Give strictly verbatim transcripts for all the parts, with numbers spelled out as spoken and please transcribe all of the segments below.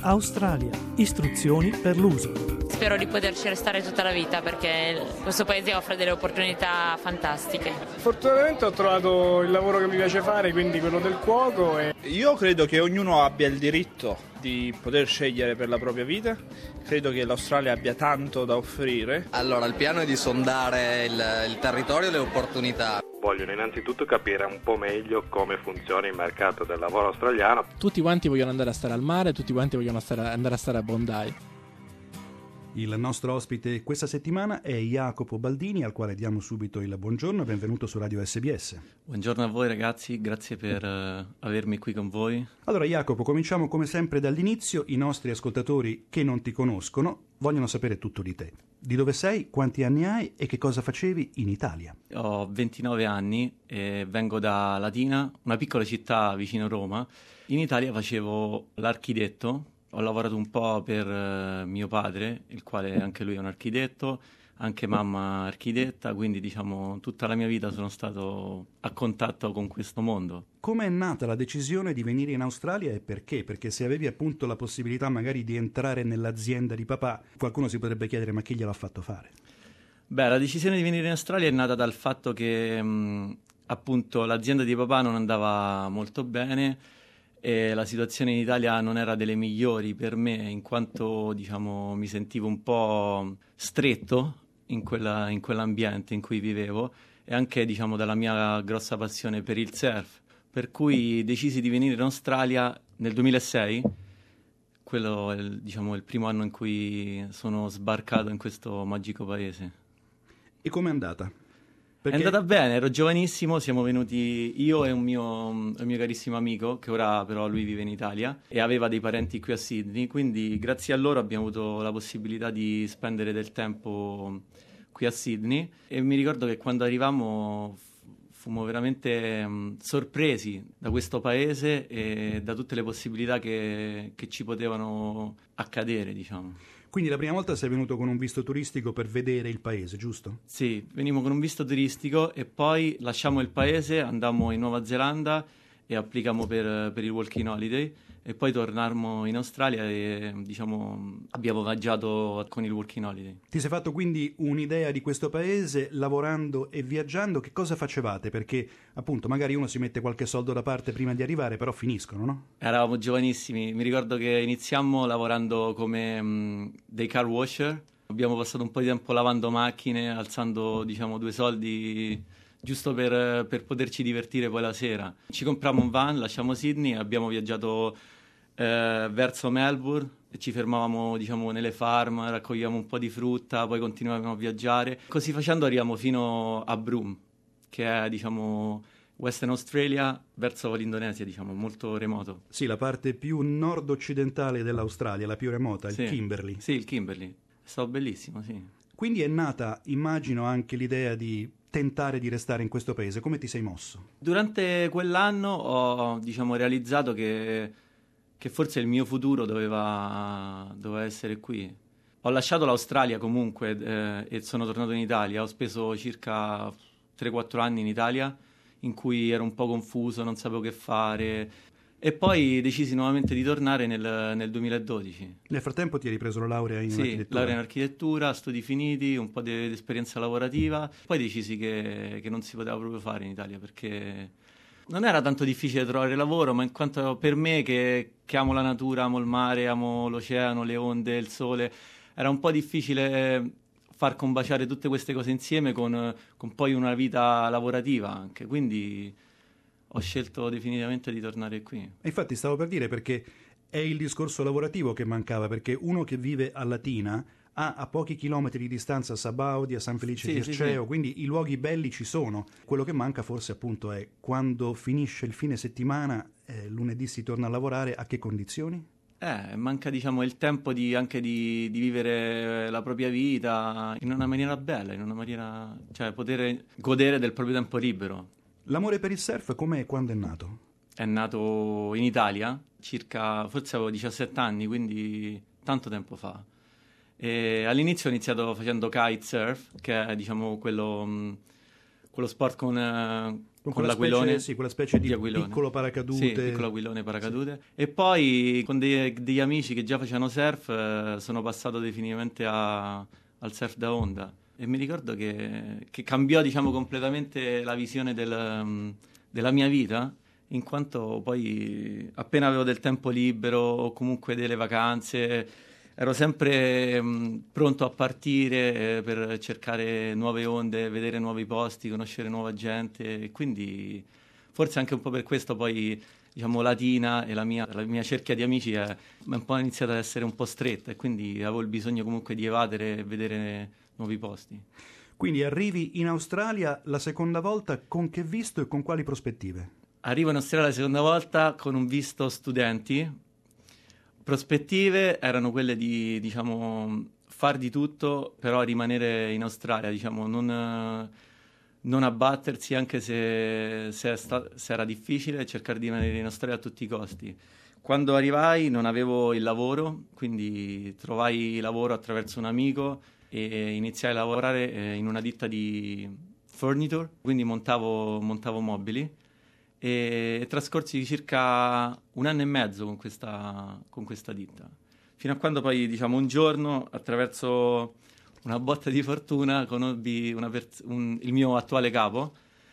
Australia. Istruzioni per l'uso. Spero di poterci restare tutta la vita perché questo paese offre delle opportunità fantastiche. Fortunatamente ho trovato il lavoro che mi piace fare, quindi quello del cuoco. E... Io credo che ognuno abbia il diritto di poter scegliere per la propria vita. Credo che l'Australia abbia tanto da offrire. Allora, il piano è di sondare il, il territorio e le opportunità. Vogliono innanzitutto capire un po' meglio come funziona il mercato del lavoro australiano. Tutti quanti vogliono andare a stare al mare, tutti quanti vogliono stare, andare a stare a Bondi. Il nostro ospite questa settimana è Jacopo Baldini, al quale diamo subito il buongiorno e benvenuto su Radio S B S. Buongiorno a voi ragazzi, grazie per uh, avermi qui con voi. Allora Jacopo, cominciamo come sempre dall'inizio. I nostri ascoltatori che non ti conoscono vogliono sapere tutto di te. Di dove sei, quanti anni hai e che cosa facevi in Italia? Ho ventinove anni e vengo da Latina, una piccola città vicino Roma. In Italia facevo l'architetto. Ho lavorato un po' per uh, mio padre, il quale anche lui è un architetto, anche mamma architetta, quindi diciamo tutta la mia vita sono stato a contatto con questo mondo. Come è nata la decisione di venire in Australia e perché? Perché se avevi appunto la possibilità magari di entrare nell'azienda di papà, qualcuno si potrebbe chiedere ma chi gliel'ha fatto fare? Beh, la decisione di venire in Australia è nata dal fatto che mh, appunto l'azienda di papà non andava molto bene, e la situazione in Italia non era delle migliori per me, in quanto diciamo mi sentivo un po' stretto in, quella, in quell'ambiente in cui vivevo, e anche diciamo dalla mia grossa passione per il surf, per cui decisi di venire in Australia nel duemilasei. Quello è il, diciamo, il primo anno in cui sono sbarcato in questo magico paese. E com'è andata? Perché... È andata bene, ero giovanissimo, siamo venuti io e un mio, un mio carissimo amico, che ora però lui vive in Italia e aveva dei parenti qui a Sydney, quindi grazie a loro abbiamo avuto la possibilità di spendere del tempo qui a Sydney, e mi ricordo che quando arrivammo fummo veramente um, sorpresi da questo paese e da tutte le possibilità che, che ci potevano accadere, diciamo. Quindi la prima volta sei venuto con un visto turistico per vedere il paese, giusto? Sì, venimmo con un visto turistico e poi lasciamo il paese, andammo in Nuova Zelanda e applicammo per, per il Working Holiday, e poi tornammo in Australia e diciamo abbiamo viaggiato con il Working Holiday. Ti sei fatto quindi un'idea di questo paese lavorando e viaggiando? Che cosa facevate? Perché appunto magari uno si mette qualche soldo da parte prima di arrivare, però finiscono, no? Eravamo giovanissimi, mi ricordo che iniziammo lavorando come mh, dei car washer, abbiamo passato un po' di tempo lavando macchine, alzando diciamo due soldi giusto per, per poterci divertire poi la sera. Ci comprammo un van, lasciamo Sydney, abbiamo viaggiato eh, verso Melbourne e ci fermavamo diciamo nelle farm, raccoglievamo un po' di frutta, poi continuavamo a viaggiare. Così facendo arriviamo fino a Broome, che è diciamo Western Australia verso l'Indonesia, diciamo molto remoto. Sì, la parte più nord-occidentale dell'Australia, la più remota, sì. Il Kimberley. Sì, il Kimberley. È stato bellissimo, sì. Quindi è nata, immagino, anche l'idea di tentare di restare in questo paese. Come ti sei mosso? Durante quell'anno ho diciamo realizzato che, che forse il mio futuro doveva, doveva essere qui. Ho lasciato l'Australia comunque eh, e sono tornato in Italia. Ho speso circa tre quattro anni in Italia, in cui ero un po' confuso, non sapevo che fare. E poi decisi nuovamente di tornare nel, nel duemiladodici. Nel frattempo ti hai ripreso la laurea in sì, architettura? Sì, laurea in architettura, studi finiti, un po' di, di esperienza lavorativa. Poi decisi che, che non si poteva proprio fare in Italia, perché non era tanto difficile trovare lavoro, ma in quanto per me che, che amo la natura, amo il mare, amo l'oceano, le onde, il sole, era un po' difficile far combaciare tutte queste cose insieme con, con poi una vita lavorativa anche. Quindi ho scelto definitivamente di tornare qui. E infatti stavo per dire, perché è il discorso lavorativo che mancava, perché uno che vive a Latina ha a pochi chilometri di distanza Sabaudi, a San Felice sì, di Erceo, sì, sì. Quindi i luoghi belli ci sono. Quello che manca forse appunto è quando finisce il fine settimana, eh, lunedì si torna a lavorare, a che condizioni? Eh, manca diciamo il tempo di, anche di, di vivere la propria vita in una maniera bella, in una maniera, cioè poter godere del proprio tempo libero. L'amore per il surf come e quando è nato? È nato in Italia, circa, forse avevo diciassette anni, quindi tanto tempo fa. E all'inizio ho iniziato facendo kitesurf, che è diciamo quello, quello sport con, eh, con, con l'aquilone, l'aquilone, sì, quella specie di, di piccolo paracadute. Sì, piccolo aquilone paracadute. Sì. E poi con dei, degli amici che già facevano surf eh, sono passato definitivamente a, al surf da onda. E mi ricordo che, che cambiò, diciamo, completamente la visione del, um, della mia vita, in quanto poi appena avevo del tempo libero o comunque delle vacanze ero sempre um, pronto a partire eh, per cercare nuove onde, vedere nuovi posti, conoscere nuova gente, e quindi forse anche un po' per questo poi, diciamo, Latina e la mia, la mia cerchia di amici è un po' iniziata ad essere un po' stretta, e quindi avevo il bisogno comunque di evadere e vedere nuovi posti. Quindi arrivi in Australia la seconda volta con che visto e con quali prospettive? Arrivo in Australia la seconda volta con un visto studenti. Prospettive erano quelle di, diciamo, far di tutto, però rimanere in Australia, diciamo, non, non abbattersi anche se, se, è sta- se era difficile, cercare di rimanere in Australia a tutti i costi. Quando arrivai non avevo il lavoro, quindi trovai lavoro attraverso un amico e iniziai a lavorare in una ditta di furniture, quindi montavo, montavo mobili. E trascorsi circa un anno e mezzo con questa, con questa ditta, fino a quando poi, diciamo, un giorno, attraverso una botta di fortuna, conobbi una pers- un, il mio attuale capo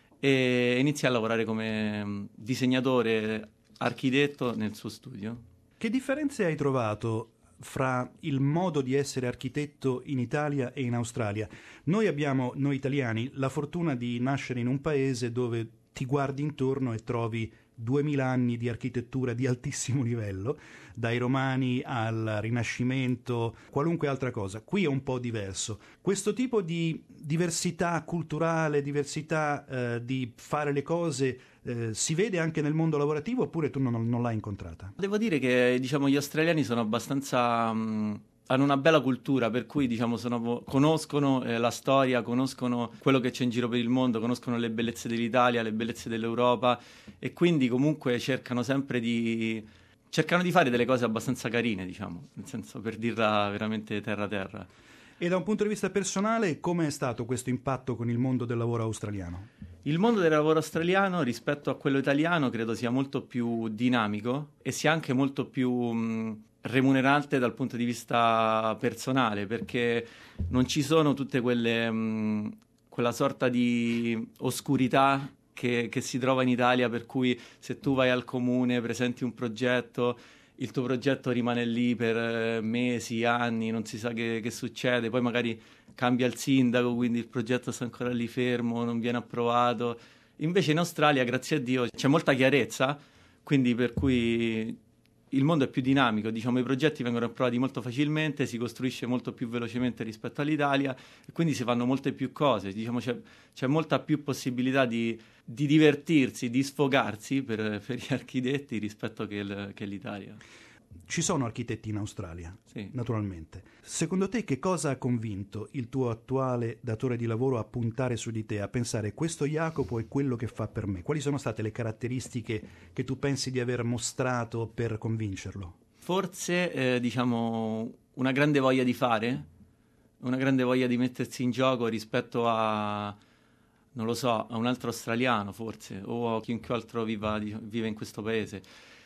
e iniziai a lavorare come disegnatore architetto nel suo studio. Che differenze hai trovato fra il modo di essere architetto in Italia e in Australia? Noi abbiamo, noi italiani, la fortuna di nascere in un paese dove ti guardi intorno e trovi duemila anni di architettura di altissimo livello, dai Romani al Rinascimento, qualunque altra cosa. Qui è un po' diverso. Questo tipo di diversità culturale, diversità eh, di fare le cose, eh, si vede anche nel mondo lavorativo, oppure tu non, non l'hai incontrata? Devo dire che, diciamo, gli australiani sono abbastanza... Mh... hanno una bella cultura, per cui, diciamo, sono, conoscono eh, la storia, conoscono quello che c'è in giro per il mondo, conoscono le bellezze dell'Italia, le bellezze dell'Europa, e quindi comunque cercano sempre di cercano di fare delle cose abbastanza carine, diciamo, nel senso, per dirla veramente terra terra. E da un punto di vista personale, come è stato questo impatto con il mondo del lavoro australiano? Il mondo del lavoro australiano rispetto a quello italiano credo sia molto più dinamico e sia anche molto più mh, remunerante dal punto di vista personale, perché non ci sono tutte quelle mh, quella sorta di oscurità che, che si trova in Italia, per cui se tu vai al comune, presenti un progetto, il tuo progetto rimane lì per mesi, anni, non si sa che, che succede, poi magari cambia il sindaco, quindi il progetto sta ancora lì fermo, non viene approvato. Invece in Australia, grazie a Dio, c'è molta chiarezza, quindi per cui il mondo è più dinamico, diciamo, i progetti vengono approvati molto facilmente, si costruisce molto più velocemente rispetto all'Italia e quindi si fanno molte più cose, diciamo, c'è, c'è molta più possibilità di, di divertirsi, di sfogarsi per, per gli architetti rispetto che, il, che l'Italia. Ci sono architetti in Australia, sì, naturalmente. Secondo te che cosa ha convinto il tuo attuale datore di lavoro a puntare su di te, a pensare questo Jacopo è quello che fa per me? Quali sono state le caratteristiche che tu pensi di aver mostrato per convincerlo? Forse, eh, diciamo, una grande voglia di fare, una grande voglia di mettersi in gioco rispetto a, non lo so, a un altro australiano forse, o a chiunque altro viva, vive in questo paese.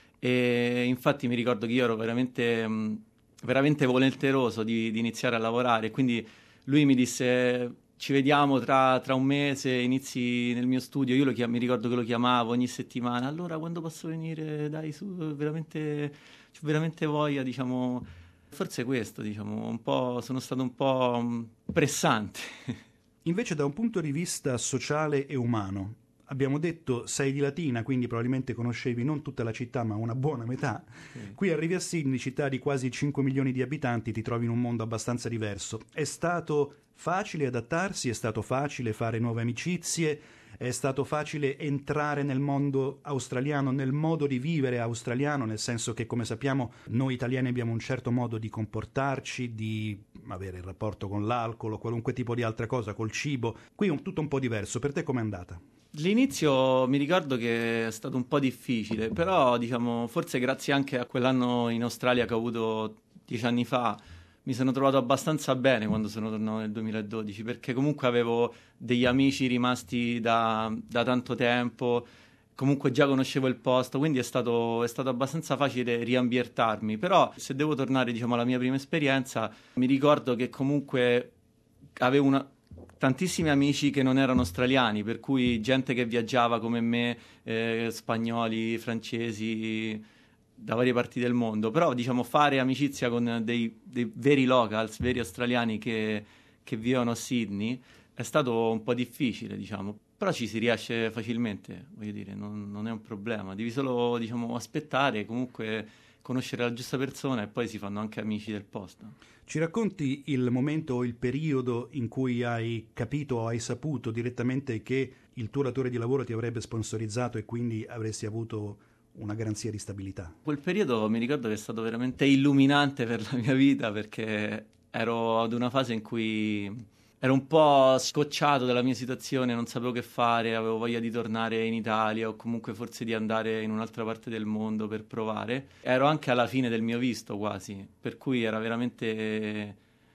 E infatti mi ricordo che io ero veramente, mh, veramente volenteroso di, di iniziare a lavorare, quindi lui mi disse ci vediamo tra, tra un mese, inizi nel mio studio. Io lo chiam- mi ricordo che lo chiamavo ogni settimana, allora quando posso venire, dai su, veramente, c'ho veramente voglia, diciamo, forse questo, diciamo, un po', sono stato un po' mh, pressante. Invece da un punto di vista sociale e umano, abbiamo detto sei di Latina, quindi probabilmente conoscevi non tutta la città ma una buona metà. Sì. Qui arrivi a Sydney, città di quasi cinque milioni di abitanti, ti trovi in un mondo abbastanza diverso. È stato facile adattarsi? È stato facile fare nuove amicizie? È stato facile entrare nel mondo australiano, nel modo di vivere australiano, nel senso che, come sappiamo, noi italiani abbiamo un certo modo di comportarci, di avere il rapporto con l'alcol o qualunque tipo di altra cosa, col cibo. Qui è un, tutto un po' diverso. Per te com'è andata? L'inizio mi ricordo che è stato un po' difficile, però, diciamo, forse grazie anche a quell'anno in Australia che ho avuto dieci anni fa, mi sono trovato abbastanza bene quando sono tornato nel duemiladodici, perché comunque avevo degli amici rimasti da, da tanto tempo, comunque già conoscevo il posto, quindi è stato, è stato abbastanza facile riambientarmi. Però se devo tornare, diciamo, alla mia prima esperienza, mi ricordo che comunque avevo una, tantissimi amici che non erano australiani, per cui gente che viaggiava come me, eh, spagnoli, francesi, da varie parti del mondo. Però, diciamo, fare amicizia con dei, dei veri locals, veri australiani che, che vivono a Sydney è stato un po' difficile, diciamo. Però ci si riesce facilmente, voglio dire, non, non è un problema. Devi solo, diciamo, aspettare, comunque conoscere la giusta persona, e poi si fanno anche amici del posto. Ci racconti il momento o il periodo in cui hai capito o hai saputo direttamente che il tuo datore di lavoro ti avrebbe sponsorizzato e quindi avresti avuto una garanzia di stabilità? Quel periodo mi ricordo che è stato veramente illuminante per la mia vita, perché ero ad una fase in cui ero un po' scocciato dalla mia situazione, non sapevo che fare, avevo voglia di tornare in Italia o comunque forse di andare in un'altra parte del mondo per provare. Ero anche alla fine del mio visto quasi, per cui era veramente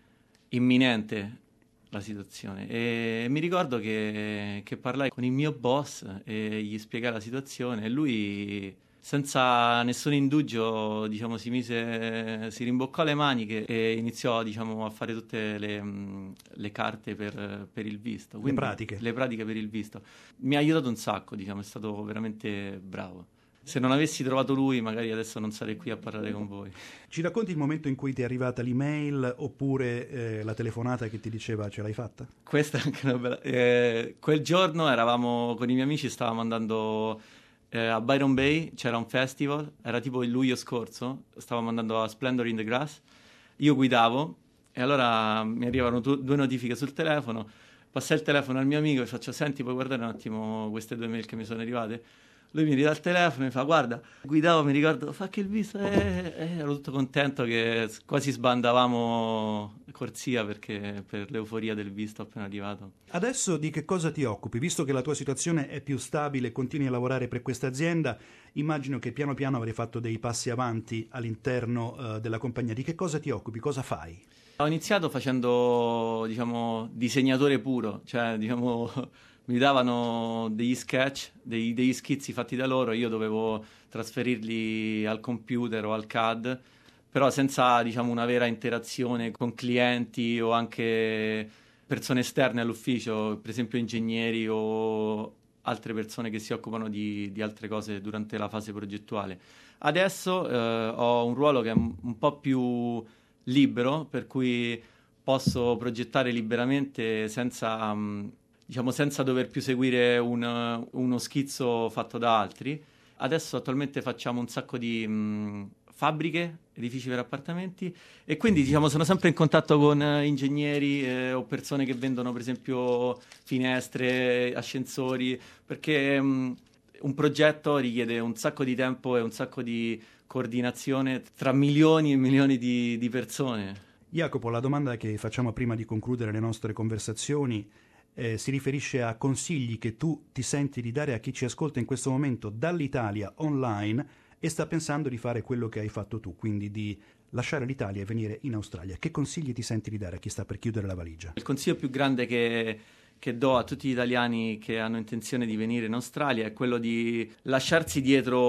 imminente la situazione. E mi ricordo che, che parlai con il mio boss e gli spiegai la situazione, e lui, senza nessun indugio, diciamo, si mise, si rimboccò le maniche e iniziò, diciamo, a fare tutte le, le carte per, per il visto. Quindi, le pratiche. Le pratiche per il visto. Mi ha aiutato un sacco, diciamo, è stato veramente bravo. Se non avessi trovato lui, magari adesso non sarei qui a parlare con voi. Ci racconti il momento in cui ti è arrivata l'email oppure eh, la telefonata che ti diceva ce l'hai fatta? Questa è anche una bella... Eh, quel giorno eravamo con i miei amici, stavamo andando... Eh, a Byron Bay c'era un festival, era tipo il luglio scorso, stavamo andando a Splendor in the Grass, io guidavo e allora mi arrivano tu- due notifiche sul telefono, passai il telefono al mio amico e faccio: senti, puoi guardare un attimo queste due mail che mi sono arrivate? Lui mi ridà il telefono e mi fa: guarda, guidavo, mi ricordo, fa che il visto, eh, eh, ero tutto contento che quasi sbandavamo corsia perché per l'euforia del visto appena arrivato. Adesso di che cosa ti occupi? Visto che la tua situazione è più stabile e continui a lavorare per questa azienda, immagino che piano piano avrai fatto dei passi avanti all'interno uh, della compagnia. Di che cosa ti occupi? Cosa fai? Ho iniziato facendo, diciamo, disegnatore puro, cioè, diciamo, mi davano degli sketch, dei, degli schizzi fatti da loro, io dovevo trasferirli al computer o al C A D, però senza, diciamo, una vera interazione con clienti o anche persone esterne all'ufficio, per esempio ingegneri o altre persone che si occupano di, di altre cose durante la fase progettuale. Adesso eh, ho un ruolo che è un, un po' più libero, per cui posso progettare liberamente senza... Um, diciamo senza dover più seguire un, uno schizzo fatto da altri. Adesso attualmente facciamo un sacco di mh, fabbriche, edifici per appartamenti, e quindi, diciamo, sono sempre in contatto con eh, ingegneri eh, o persone che vendono per esempio finestre, ascensori, perché mh, un progetto richiede un sacco di tempo e un sacco di coordinazione tra milioni e milioni di, di persone. Jacopo, la domanda che facciamo prima di concludere le nostre conversazioni Eh, si riferisce a consigli che tu ti senti di dare a chi ci ascolta in questo momento dall'Italia online e sta pensando di fare quello che hai fatto tu, quindi di lasciare l'Italia e venire in Australia. Che consigli ti senti di dare a chi sta per chiudere la valigia? Il consiglio più grande che, che do a tutti gli italiani che hanno intenzione di venire in Australia è quello di lasciarsi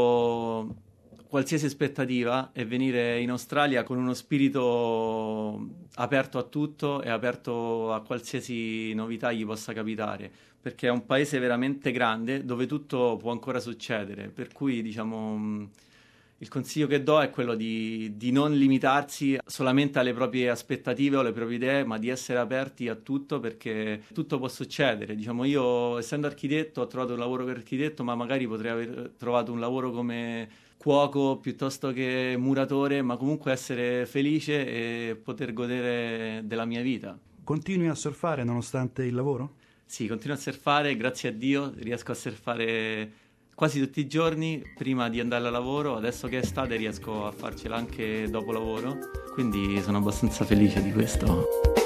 dietro qualsiasi aspettativa e venire in Australia con uno spirito aperto a tutto e aperto a qualsiasi novità gli possa capitare, perché è un paese veramente grande dove tutto può ancora succedere, per cui, diciamo, il consiglio che do è quello di, di non limitarsi solamente alle proprie aspettative o alle proprie idee, ma di essere aperti a tutto, perché tutto può succedere. Diciamo, io, essendo architetto, ho trovato un lavoro come architetto, ma magari potrei aver trovato un lavoro come cuoco piuttosto che muratore, ma comunque essere felice e poter godere della mia vita. Continui a surfare nonostante il lavoro? Sì, continuo a surfare, grazie a Dio riesco a surfare quasi tutti i giorni prima di andare al lavoro. Adesso che è estate riesco a farcela anche dopo lavoro, quindi sono abbastanza felice di questo.